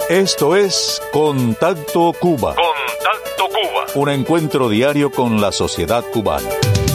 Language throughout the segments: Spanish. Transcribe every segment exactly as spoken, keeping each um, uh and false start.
Esto es Contacto Cuba. Contacto Cuba. Un encuentro diario con la sociedad cubana.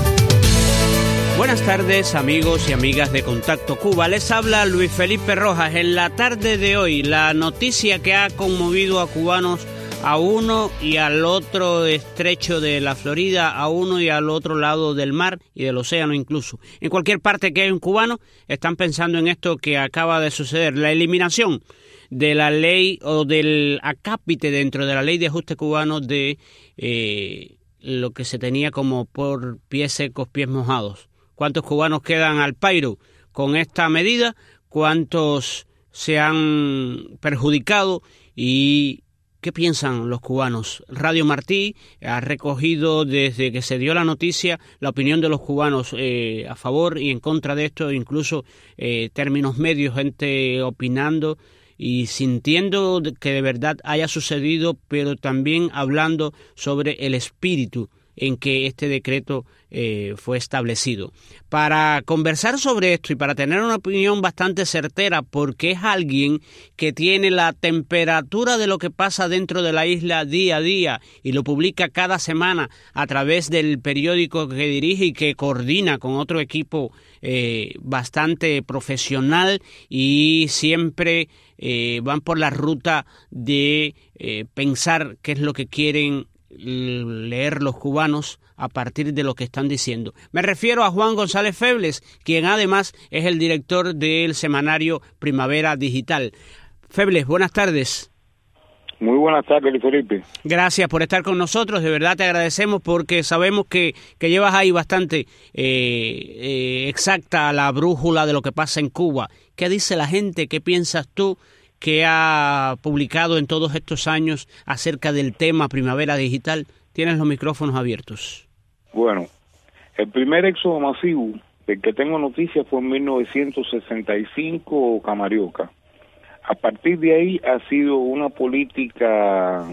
Buenas tardes, amigos y amigas de Contacto Cuba. Les habla Luis Felipe Rojas. En la tarde de hoy, la noticia que ha conmovido a cubanos a uno y al otro estrecho de la Florida, a uno y al otro lado del mar y del océano incluso. En cualquier parte que hay un cubano, están pensando en esto que acaba de suceder, la eliminación de la ley o del acápite dentro de la ley de ajuste cubano de eh, lo que se tenía como por pies secos, pies mojados. ¿Cuántos cubanos quedan al pairo con esta medida? ¿Cuántos se han perjudicado? ¿Y qué piensan los cubanos? Radio Martí ha recogido desde que se dio la noticia la opinión de los cubanos eh, a favor y en contra de esto, incluso eh, términos medios, gente opinando y sintiendo que de verdad haya sucedido, pero también hablando sobre el espíritu en que este decreto eh, fue establecido. Para conversar sobre esto y para tener una opinión bastante certera, porque es alguien que tiene la temperatura de lo que pasa dentro de la isla día a día y lo publica cada semana a través del periódico que dirige y que coordina con otro equipo eh, bastante profesional y siempre eh, van por la ruta de eh, pensar qué es lo que quieren leer los cubanos a partir de lo que están diciendo. Me refiero a Juan González Febles, quien además es el director del semanario Primavera Digital. Febles, buenas tardes. Muy buenas tardes, Felipe. Gracias por estar con nosotros, de verdad te agradecemos porque sabemos que, que llevas ahí bastante eh, eh, exacta la brújula de lo que pasa en Cuba. ¿Qué dice la gente? ¿Qué piensas tú que ha publicado en todos estos años acerca del tema Primavera Digital? Tienes los micrófonos abiertos. Bueno, el primer éxodo masivo del que tengo noticia fue en mil novecientos sesenta y cinco, Camarioca. A partir de ahí ha sido una política,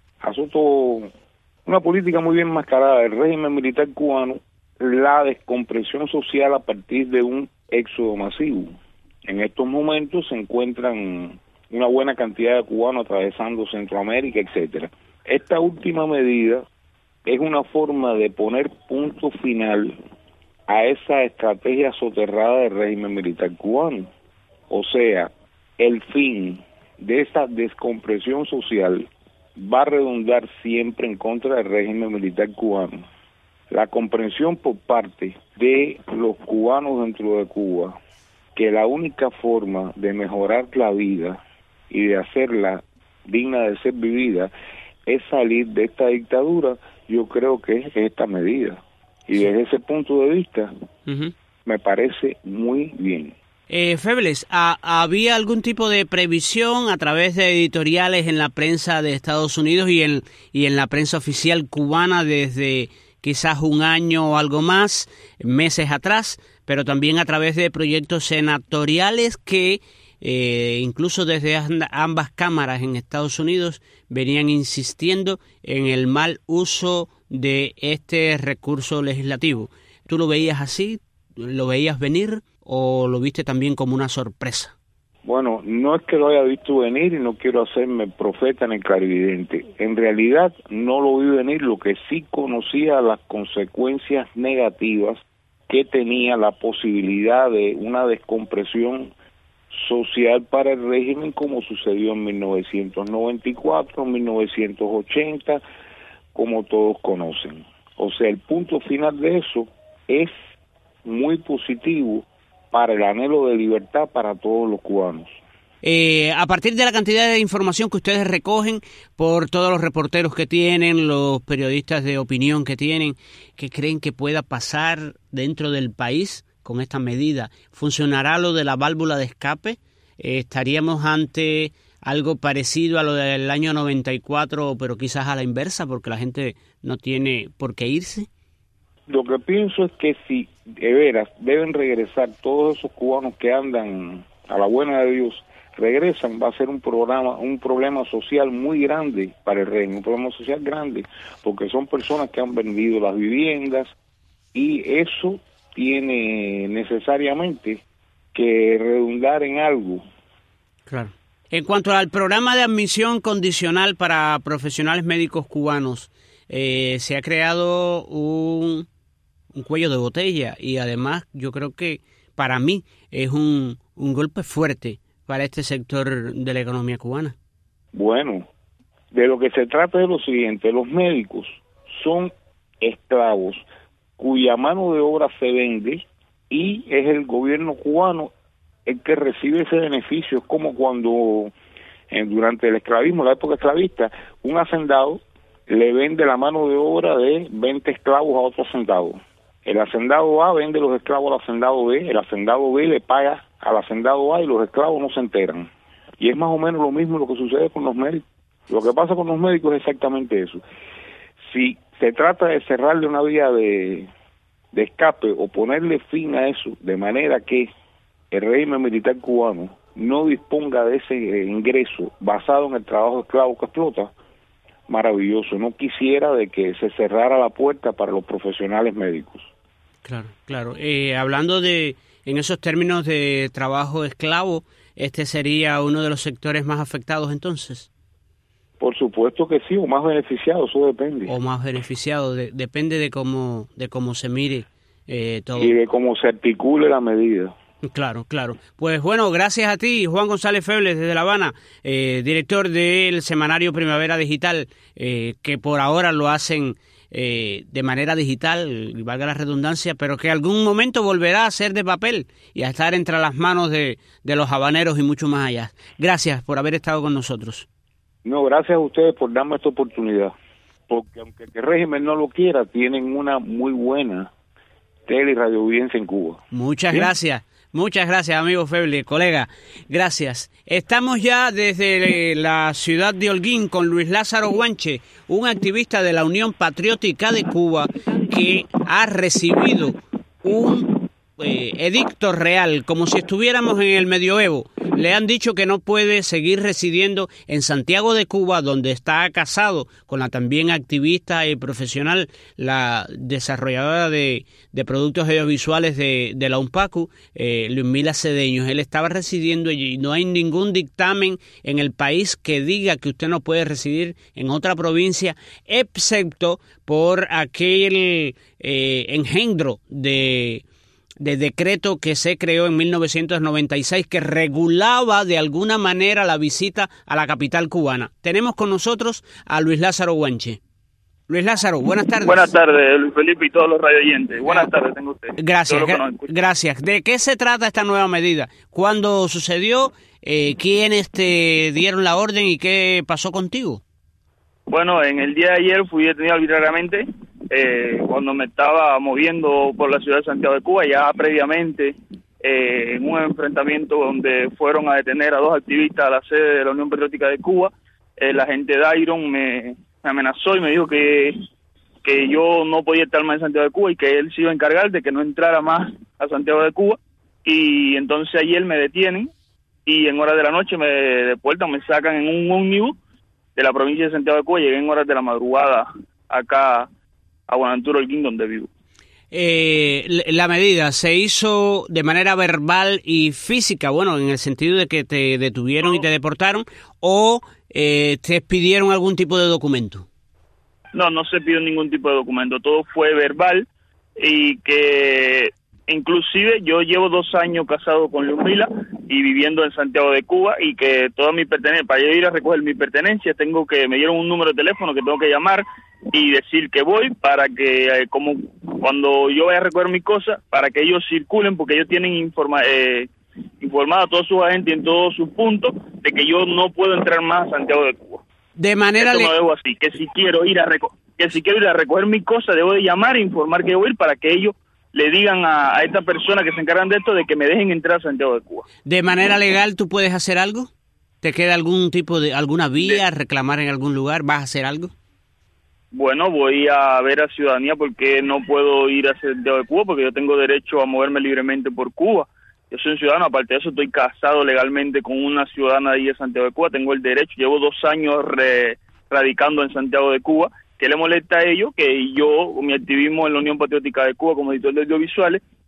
asunto, una política muy bien enmascarada del régimen militar cubano, la descompresión social a partir de un éxodo masivo. En estos momentos se encuentran una buena cantidad de cubanos atravesando Centroamérica, etcétera. Esta última medida es una forma de poner punto final a esa estrategia soterrada del régimen militar cubano. O sea, el fin de esa descompresión social va a redundar siempre en contra del régimen militar cubano. La comprensión por parte de los cubanos dentro de Cuba que la única forma de mejorar la vida y de hacerla digna de ser vivida es salir de esta dictadura, yo creo que es esta medida. Y desde ese punto de vista, uh-huh. me parece muy bien. Eh, Febles, ¿había algún tipo de previsión a través de editoriales en la prensa de Estados Unidos y en, y en la prensa oficial cubana desde quizás un año o algo más, meses atrás, pero también a través de proyectos senatoriales que eh, incluso desde ambas cámaras en Estados Unidos venían insistiendo en el mal uso de este recurso legislativo? ¿Tú lo veías así? ¿Lo veías venir o lo viste también como una sorpresa? Bueno, no es que lo haya visto venir y no quiero hacerme profeta en el clarividente. En realidad no lo vi venir, lo que sí conocía las consecuencias negativas que tenía la posibilidad de una descompresión social para el régimen, como sucedió en mil novecientos noventa y cuatro, mil novecientos ochenta, como todos conocen. O sea, el punto final de eso es muy positivo para el anhelo de libertad para todos los cubanos. Eh, a partir de la cantidad de información que ustedes recogen por todos los reporteros que tienen, los periodistas de opinión que tienen, ¿qué creen que pueda pasar dentro del país con esta medida? ¿Funcionará lo de la válvula de escape? Eh, ¿Estaríamos ante algo parecido a lo del año noventa y cuatro, pero quizás a la inversa, porque la gente no tiene por qué irse? Lo que pienso es que si de veras deben regresar todos esos cubanos que andan a la buena de Dios, regresan, va a ser un programa, un problema social muy grande para el régimen, un problema social grande, porque son personas que han vendido las viviendas y eso tiene necesariamente que redundar en algo. Claro. En cuanto al programa de admisión condicional para profesionales médicos cubanos, eh, se ha creado un, un cuello de botella y además yo creo que para mí es un, un golpe fuerte para este sector de la economía cubana. Bueno, de lo que se trata es lo siguiente: los médicos son esclavos cuya mano de obra se vende y es el gobierno cubano el que recibe ese beneficio. Es como cuando eh, durante el esclavismo, la época esclavista, un hacendado le vende la mano de obra de veinte esclavos a otro hacendado. El hacendado A vende los esclavos al hacendado B, el hacendado B le paga al hacendado A y los esclavos no se enteran. Y es más o menos lo mismo lo que sucede con los médicos. Lo que pasa con los médicos es exactamente eso. Si se trata de cerrarle una vía de, de escape o ponerle fin a eso, de manera que el régimen militar cubano no disponga de ese ingreso basado en el trabajo esclavo que explota, maravilloso. No quisiera de que se cerrara la puerta para los profesionales médicos. Claro, claro. Eh, hablando de, en esos términos de trabajo esclavo, ¿este sería uno de los sectores más afectados entonces? Por supuesto que sí, o más beneficiado, eso depende. O más beneficiado, de, depende de cómo, de cómo se mire eh, todo. Y de cómo se articule la medida. Claro, claro. Pues bueno, gracias a ti, Juan González Febles, desde La Habana, eh, director del semanario Primavera Digital, eh, que por ahora lo hacen eh, de manera digital, valga la redundancia, pero que algún momento volverá a ser de papel y a estar entre las manos de, de los habaneros y mucho más allá. Gracias por haber estado con nosotros. No, gracias a ustedes por darme esta oportunidad, porque aunque el régimen no lo quiera, tienen una muy buena tele y radio audiencia en Cuba. Muchas ¿Sí? gracias. Muchas gracias, amigo Feble, colega. Gracias. Estamos ya desde la ciudad de Holguín con Luis Lázaro Guanche, un activista de la Unión Patriótica de Cuba que ha recibido un eh, edicto real, como si estuviéramos en el medioevo. Le han dicho que no puede seguir residiendo en Santiago de Cuba, donde está casado con la también activista y profesional, la desarrolladora de, de productos audiovisuales de, de la UNPACU, eh, Luismila Cedeños. Él estaba residiendo allí. No hay ningún dictamen en el país que diga que usted no puede residir en otra provincia, excepto por aquel eh, engendro de... de decreto que se creó en mil novecientos noventa y seis que regulaba de alguna manera la visita a la capital cubana. Tenemos con nosotros a Luis Lázaro Guanche. Luis Lázaro, buenas tardes. Buenas tardes, Luis Felipe y todos los radioyentes. Buenas tardes, tengo usted. Gracias, gra- gracias. ¿De qué se trata esta nueva medida? ¿Cuándo sucedió? Eh, ¿Quiénes te dieron la orden y qué pasó contigo? Bueno, en el día de ayer fui detenido arbitrariamente eh, cuando me estaba moviendo por la ciudad de Santiago de Cuba, ya previamente eh, en un enfrentamiento donde fueron a detener a dos activistas a la sede de la Unión Patriótica de Cuba. Eh, la gente de Iron me, me amenazó y me dijo que, que yo no podía estar más en Santiago de Cuba y que él se iba a encargar de que no entrara más a Santiago de Cuba. Y entonces ayer me detienen y en horas de la noche me deportan, me sacan en un ómnibus de la provincia de Santiago de Cuba. Llegué en horas de la madrugada acá a Buenaventura, Holguín, donde vivo. Eh, la medida se hizo de manera verbal y física, bueno, en el sentido de que te detuvieron y te deportaron, o eh, te pidieron algún tipo de documento. No, no se pidió ningún tipo de documento, todo fue verbal y que inclusive yo llevo dos años casado con Luismila y viviendo en Santiago de Cuba y que todas mis pertenencias, para yo ir a recoger mis pertenencias, tengo que, me dieron un número de teléfono que tengo que llamar y decir que voy para que, eh, como cuando yo vaya a recoger mis cosas, para que ellos circulen, porque ellos tienen informa, eh, informado a todos sus agentes en todos sus puntos de que yo no puedo entrar más a Santiago de Cuba. De manera Esto le... lo debo así, que si quiero ir a reco que si quiero ir a recoger mis cosas, debo de llamar e informar que voy a ir para que ellos le digan a, a esta persona que se encargan de esto de que me dejen entrar a Santiago de Cuba. ¿De manera legal tú puedes hacer algo? ¿Te queda algún tipo de, alguna vía, reclamar en algún lugar? ¿Vas a hacer algo? Bueno, voy a ver a Ciudadanía porque no puedo ir a Santiago de Cuba porque yo tengo derecho a moverme libremente por Cuba. Yo soy un ciudadano, aparte de eso estoy casado legalmente con una ciudadana de ahí de Santiago de Cuba, tengo el derecho, llevo dos años re, radicando en Santiago de Cuba. ¿Qué le molesta a ellos? Que yo, con mi activismo en la Unión Patriótica de Cuba como editor de audiovisuales,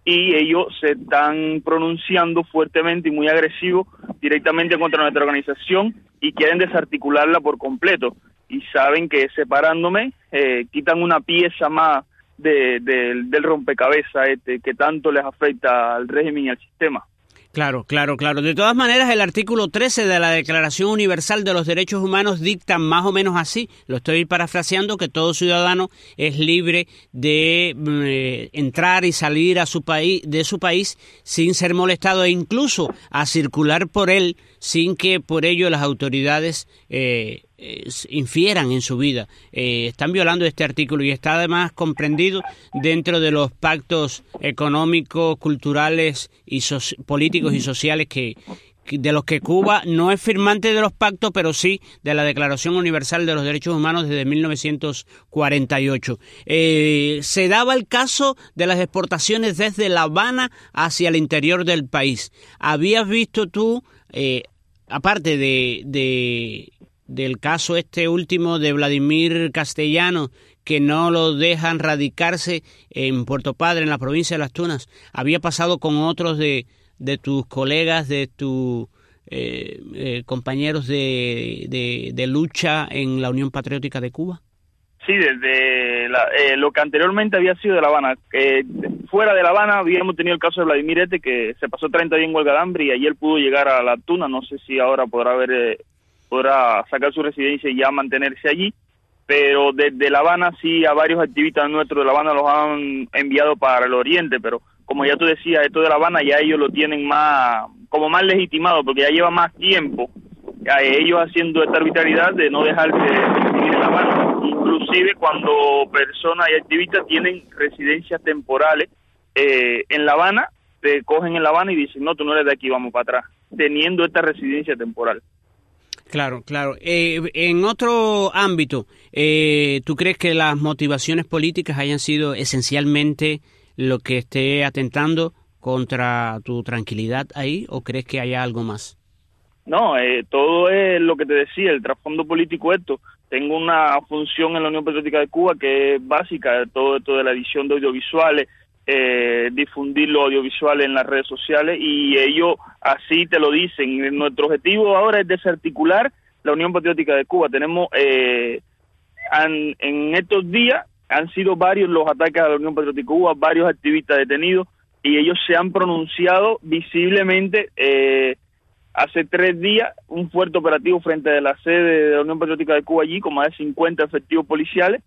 y ellos se están pronunciando fuertemente y muy agresivos directamente contra nuestra organización y quieren desarticularla por completo. Y saben que separándome eh, quitan una pieza más de, de, del rompecabezas este, que tanto les afecta al régimen y al sistema. Claro, claro, claro. De todas maneras, el artículo trece de la Declaración Universal de los Derechos Humanos dicta más o menos así, lo estoy parafraseando, que todo ciudadano es libre de eh, entrar y salir a su país, de su país sin ser molestado e incluso a circular por él sin que por ello las autoridades eh, eh, infieran en su vida. Eh, están violando este artículo y está además comprendido dentro de los pactos económicos, culturales y so- políticos y sociales que, que de los que Cuba no es firmante de los pactos, pero sí de la Declaración Universal de los Derechos Humanos desde mil novecientos cuarenta y ocho. Eh, se daba el caso de las exportaciones desde La Habana hacia el interior del país. ¿Habías visto tú, eh, aparte de, de del caso este último de Vladimir Castellano, que no lo dejan radicarse en Puerto Padre, en la provincia de Las Tunas, había pasado con otros de, de tus colegas, de tus eh, eh, compañeros de, de, de lucha en la Unión Patriótica de Cuba? Sí, desde la, eh, lo que anteriormente había sido de La Habana. Eh, fuera de La Habana habíamos tenido el caso de Vladimir Este, que se pasó treinta días en huelga de hambre y ayer pudo llegar a La Tuna. No sé si ahora podrá haber, eh, podrá sacar su residencia y ya mantenerse allí. Pero desde La Habana sí a varios activistas nuestros de La Habana los han enviado para el oriente, pero como ya tú decías, esto de La Habana ya ellos lo tienen más, como más legitimado, porque ya lleva más tiempo a ellos haciendo esta arbitrariedad de no dejarse recibir en La Habana, inclusive cuando personas y activistas tienen residencias temporales eh, en La Habana, te cogen en La Habana y dicen, no, tú no eres de aquí, vamos para atrás, teniendo esta residencia temporal. Claro, claro. Eh, en otro ámbito, eh, ¿tú crees que las motivaciones políticas hayan sido esencialmente lo que esté atentando contra tu tranquilidad ahí, o crees que haya algo más? No, eh, todo es lo que te decía, el trasfondo político esto. Tengo una función en la Unión Patriótica de Cuba que es básica, todo esto de la edición de audiovisuales, eh, difundir los audiovisuales en las redes sociales, y ellos así te lo dicen. Nuestro objetivo ahora es desarticular la Unión Patriótica de Cuba. Tenemos, eh, han, en estos días han sido varios los ataques a la Unión Patriótica de Cuba, varios activistas detenidos, y ellos se han pronunciado visiblemente. eh, Hace tres días, un fuerte operativo frente a la sede de la Unión Patriótica de Cuba allí, con más de cincuenta efectivos policiales,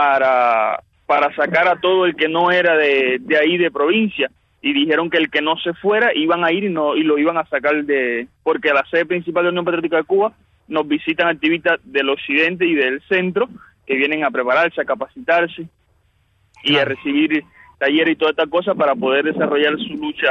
para, para sacar a todo el que no era de, de ahí, de provincia. Y dijeron que el que no se fuera, iban a ir y, no, y lo iban a sacar de... Porque a la sede principal de la Unión Patriótica de Cuba nos visitan activistas del occidente y del centro, que vienen a prepararse, a capacitarse y a recibir talleres y toda esta cosa para poder desarrollar su lucha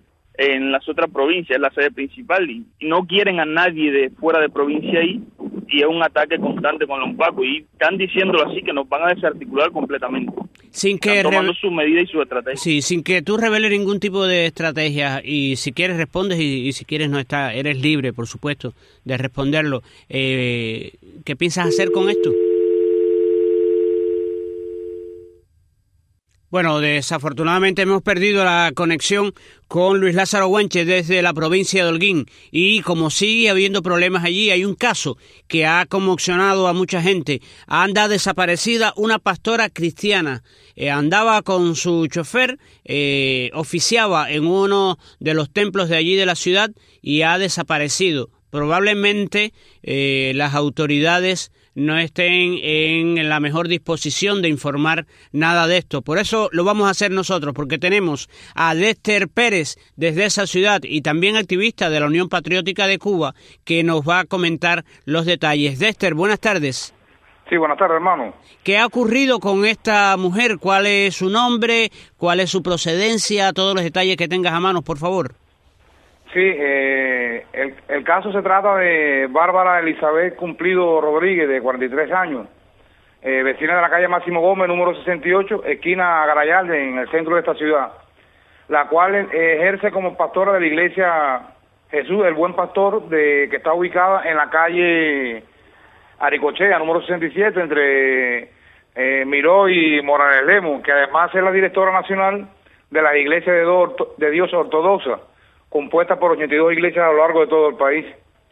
en las otras provincias, es la sede principal, y, y no quieren a nadie de fuera de provincia ahí, y es un ataque constante con los pacos, y están diciéndolo así, que nos van a desarticular completamente. Sin que están tomando sus medidas y sus estrategias. Sí, sin que tú reveles ningún tipo de estrategia, y si quieres respondes, y, y si quieres no está, eres libre, por supuesto, de responderlo. Eh, ¿Qué piensas hacer con esto? Bueno, desafortunadamente hemos perdido la conexión con Luis Lázaro Guanche desde la provincia de Holguín, y como sigue habiendo problemas allí, hay un caso que ha conmocionado a mucha gente. Anda desaparecida una pastora cristiana, eh, andaba con su chofer, eh, oficiaba en uno de los templos de allí de la ciudad y ha desaparecido. Probablemente eh, las autoridades no estén en la mejor disposición de informar nada de esto. Por eso lo vamos a hacer nosotros, porque tenemos a Dexter Pérez desde esa ciudad y también activista de la Unión Patriótica de Cuba, que nos va a comentar los detalles. Dexter, buenas tardes. Sí, buenas tardes, hermano. ¿Qué ha ocurrido con esta mujer? ¿Cuál es su nombre? ¿Cuál es su procedencia? Todos los detalles que tengas a mano, por favor. Sí, eh, el, el caso se trata de Bárbara Elizabeth Cumplido Rodríguez, de cuarenta y tres años, eh, vecina de la calle Máximo Gómez, número sesenta y ocho, esquina Garayalde, en el centro de esta ciudad, la cual eh, ejerce como pastora de la iglesia Jesús, el Buen Pastor, de que está ubicada en la calle Aricochea, número sesenta y siete, entre eh, Miró y Morales Lemos, que además es la directora nacional de las iglesias de, do, de Dios ortodoxa, compuestas por ochenta y dos iglesias a lo largo de todo el país.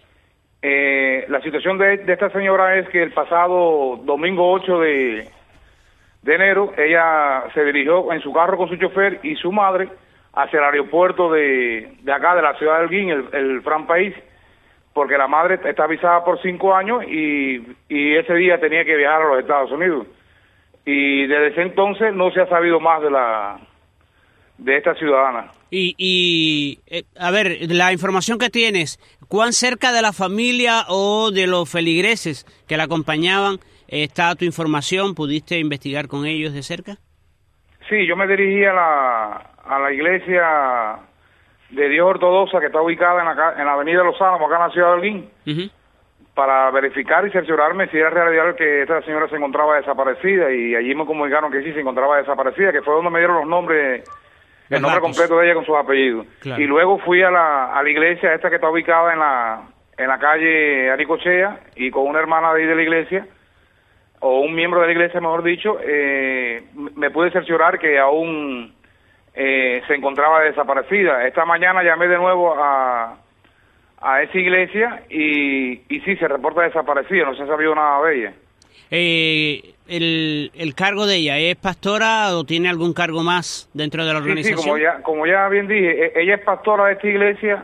Eh, la situación de, de esta señora es que el pasado domingo ocho de, de enero, ella se dirigió en su carro con su chofer y su madre hacia el aeropuerto de, de acá, de la ciudad de Holguín, el, el Fran País, porque la madre está avisada por cinco años y, y ese día tenía que viajar a los Estados Unidos. Y desde ese entonces no se ha sabido más de la de esta ciudadana. Y, y eh, a ver, la información que tienes, ¿cuán cerca de la familia o de los feligreses que la acompañaban eh, está tu información? ¿Pudiste investigar con ellos de cerca? Sí, yo me dirigí a la, a la iglesia de Dios ortodoxa que está ubicada en la, en la avenida Los Álamos, acá en la ciudad de Holguín, uh-huh. para verificar y cerciorarme si era realidad que esta señora se encontraba desaparecida, y allí me comunicaron que sí se encontraba desaparecida, que fue donde me dieron los nombres, el los nombre datos. completo de ella con sus apellidos. Claro. Y luego fui a la, a la iglesia esta que está ubicada en la, en la calle Aricochea, y con una hermana de ahí de la iglesia, o un miembro de la iglesia, mejor dicho, eh, me pude cerciorar que aún eh, se encontraba desaparecida. Esta mañana llamé de nuevo a, a esa iglesia y, y sí, se reporta desaparecida, no se ha sabido nada de ella. Eh, el, ¿El cargo de ella es pastora o tiene algún cargo más dentro de la organización? Sí, sí, como ya, como ya bien dije, ella es pastora de esta iglesia,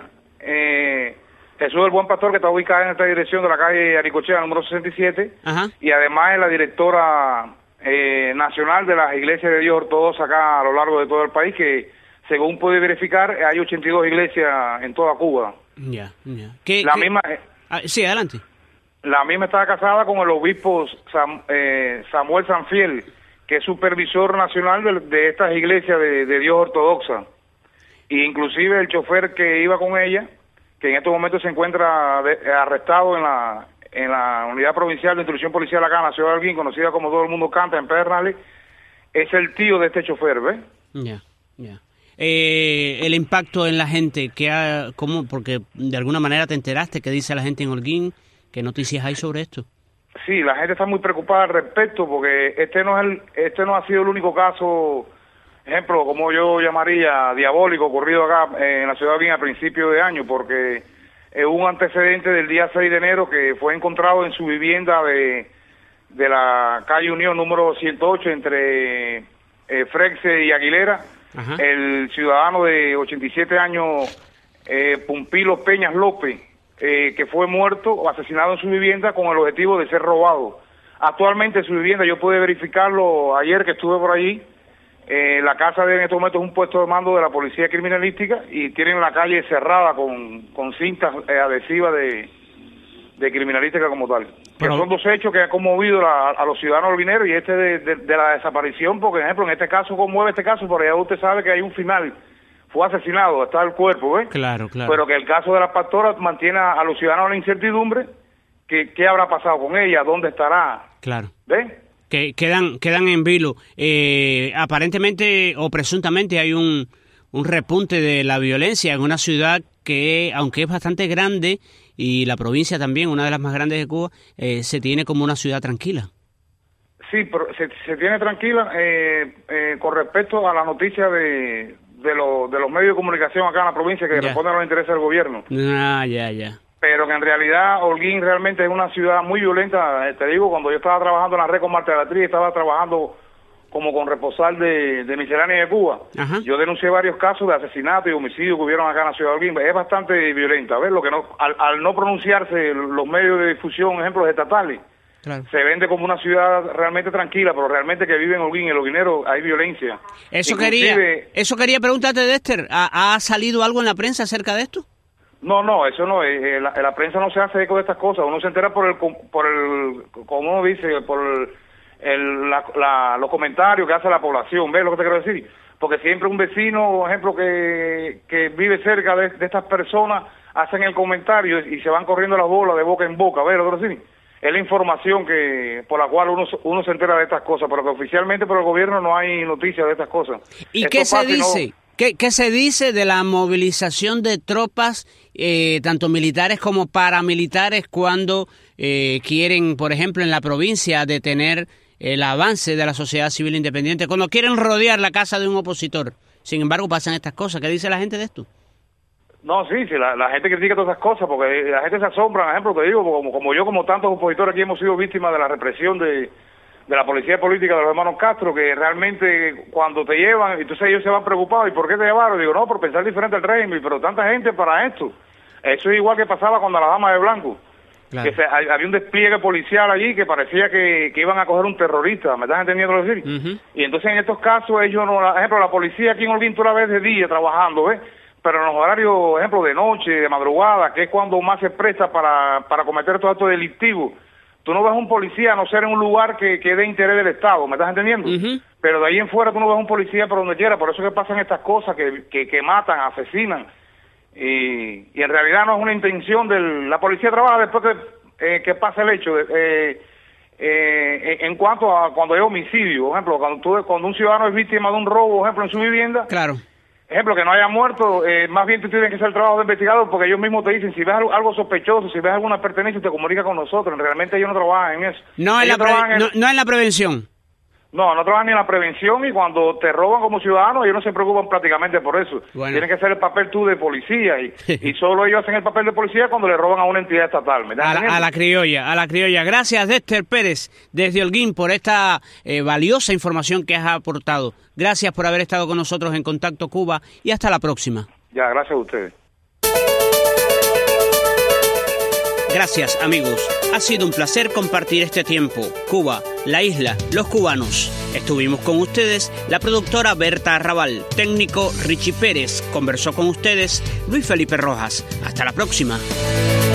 eh, Jesús el Buen Pastor, que está ubicada en esta dirección de la calle Aricochea, número sesenta y siete, Ajá. y además es la directora eh, nacional de las iglesias de Dios ortodoxa acá a lo largo de todo el país, que según pude verificar hay ochenta y dos iglesias en toda Cuba. Ya, ya. ¿Qué, la qué? misma, Ah, sí, adelante. La misma estaba casada con el obispo Sam, eh, Samuel Sanfiel, que es supervisor nacional de, de estas iglesias de, de Dios ortodoxa. E inclusive el chofer que iba con ella, que en estos momentos se encuentra de, arrestado en la en la Unidad Provincial de Instrucción Policial acá en la ciudad de Holguín, conocida como todo el mundo canta, en Pedernales, es el tío de este chofer, ¿ves? Ya, yeah, ya. Yeah. Eh, el impacto en la gente, que ha, ¿cómo? Porque de alguna manera te enteraste, ¿qué dice la gente en Holguín? ¿Qué noticias hay sobre esto? Sí, la gente está muy preocupada al respecto, porque este no es el, este no ha sido el único caso, ejemplo, como yo llamaría, diabólico, ocurrido acá en la ciudad de Holguín a principios de año, porque es un antecedente del día seis de enero que fue encontrado en su vivienda de, de la calle Unión número ciento ocho entre eh, Frexe y Aguilera. Ajá. El ciudadano de ochenta y siete años, eh, Pumpilo Peñas López, eh, que fue muerto o asesinado en su vivienda con el objetivo de ser robado. Actualmente su vivienda, yo pude verificarlo ayer que estuve por allí, eh, la casa de en estos momentos es un puesto de mando de la policía criminalística y tienen la calle cerrada con, con cintas eh, adhesivas de, de criminalística como tal. Pero que son dos hechos que han conmovido la, a los ciudadanos holguineros, y este de, de, de la desaparición, porque, por ejemplo, en este caso conmueve este caso, porque ya usted sabe que hay un final, fue asesinado, está el cuerpo, ¿ves? Claro, claro. Pero que el caso de la pastora mantiene a los ciudadanos en la incertidumbre, que qué habrá pasado con ella, dónde estará. Claro. ¿Ves? Que quedan quedan en vilo. Eh, aparentemente o presuntamente hay un, un repunte de la violencia en una ciudad que, aunque es bastante grande, y la provincia también, una de las más grandes de Cuba, eh, se tiene como una ciudad tranquila. Sí, pero se, se tiene tranquila eh, eh, con respecto a la noticia de, de, lo, de los medios de comunicación acá en la provincia que ya responden a los intereses del gobierno. Ah, ya, ya. Pero que en realidad Holguín realmente es una ciudad muy violenta. Te digo, cuando yo estaba trabajando en la red con Marta de la Tri, estaba trabajando como con corresponsal de, de Miscelánea de Cuba. Ajá. Yo denuncié varios casos de asesinato y homicidio que hubieron acá en la ciudad de Holguín. Es bastante violenta, ¿ves? Lo que no, al, al no pronunciarse los medios de difusión, ejemplos estatales, claro, se vende como una ciudad realmente tranquila, pero realmente que vive en Holguín, el holguinero, hay violencia. Eso Inclusive, quería, eso quería preguntarte, Dexter, ¿ha, ¿ha salido algo en la prensa acerca de esto? No, no, eso no, eh, la, la prensa no se hace eco de estas cosas, uno se entera por el, por el, como uno dice, por el, el, la, la, los comentarios que hace la población, ¿ves lo que te quiero decir? Porque siempre un vecino, por ejemplo, que, que vive cerca de, de estas personas, hacen el comentario y se van corriendo las bolas de boca en boca, ¿ves lo que quiero decir? Es la información que por la cual uno, uno se entera de estas cosas, pero que oficialmente por el gobierno no hay noticias de estas cosas. ¿Y Esto qué se dice? No... ¿Qué, ¿Qué se dice de la movilización de tropas, eh, tanto militares como paramilitares, cuando eh, quieren, por ejemplo, en la provincia, detener el avance de la sociedad civil independiente, cuando quieren rodear la casa de un opositor? Sin embargo, pasan estas cosas. ¿Qué dice la gente de esto? No, sí, sí, la, la gente critica todas esas cosas porque la gente se asombra, por ejemplo, te digo, como, como yo, como tantos opositores aquí hemos sido víctimas de la represión de, de la policía política de los hermanos Castro, que realmente cuando te llevan, entonces ellos se van preocupados, ¿y por qué te llevaron? Digo, no, por pensar diferente al régimen, pero tanta gente para esto. Eso es igual que pasaba cuando la dama de blanco, claro. que se, había un despliegue policial allí que parecía que, que iban a coger un terrorista, ¿me estás entendiendo lo que decir? Uh-huh. Y entonces en estos casos ellos, no, por ejemplo, la policía aquí en Holguín tú la ves de día trabajando, ¿ves? Pero en los horarios, por ejemplo, de noche, de madrugada, que es cuando más se presta para, para cometer todo acto delictivo, tú no ves un policía a no ser en un lugar que, que dé interés del Estado, ¿me estás entendiendo? Uh-huh. Pero de ahí en fuera tú no ves un policía por donde quiera, por eso que pasan estas cosas, que, que, que matan, asesinan, y, y en realidad no es una intención del... La policía trabaja después que, eh, que pasa el hecho, de, eh, eh, en cuanto a cuando hay homicidio, por ejemplo, cuando, tú, cuando un ciudadano es víctima de un robo, por ejemplo, en su vivienda... Claro. Ejemplo, que no haya muerto, eh, más bien tú tienes que hacer el trabajo de investigador porque ellos mismos te dicen, si ves algo, algo sospechoso, si ves alguna pertenencia, te comunica con nosotros. Realmente ellos no trabajan en eso. No en, la, pre en... No, no en la prevención. No, no trabajan ni en la prevención y cuando te roban como ciudadano, ellos no se preocupan prácticamente por eso. Bueno. Tienen que hacer el papel tú de policía y, y solo ellos hacen el papel de policía cuando le roban a una entidad estatal. ¿Me a, la, a la criolla, a la criolla. Gracias, Dexter Pérez, desde Holguín, por esta eh, valiosa información que has aportado. Gracias por haber estado con nosotros en Contacto Cuba y hasta la próxima. Ya, gracias a ustedes. Gracias, amigos. Ha sido un placer compartir este tiempo. Cuba, la isla, los cubanos. Estuvimos con ustedes la productora Berta Arrabal, técnico Richie Pérez. Conversó con ustedes Luis Felipe Rojas. Hasta la próxima.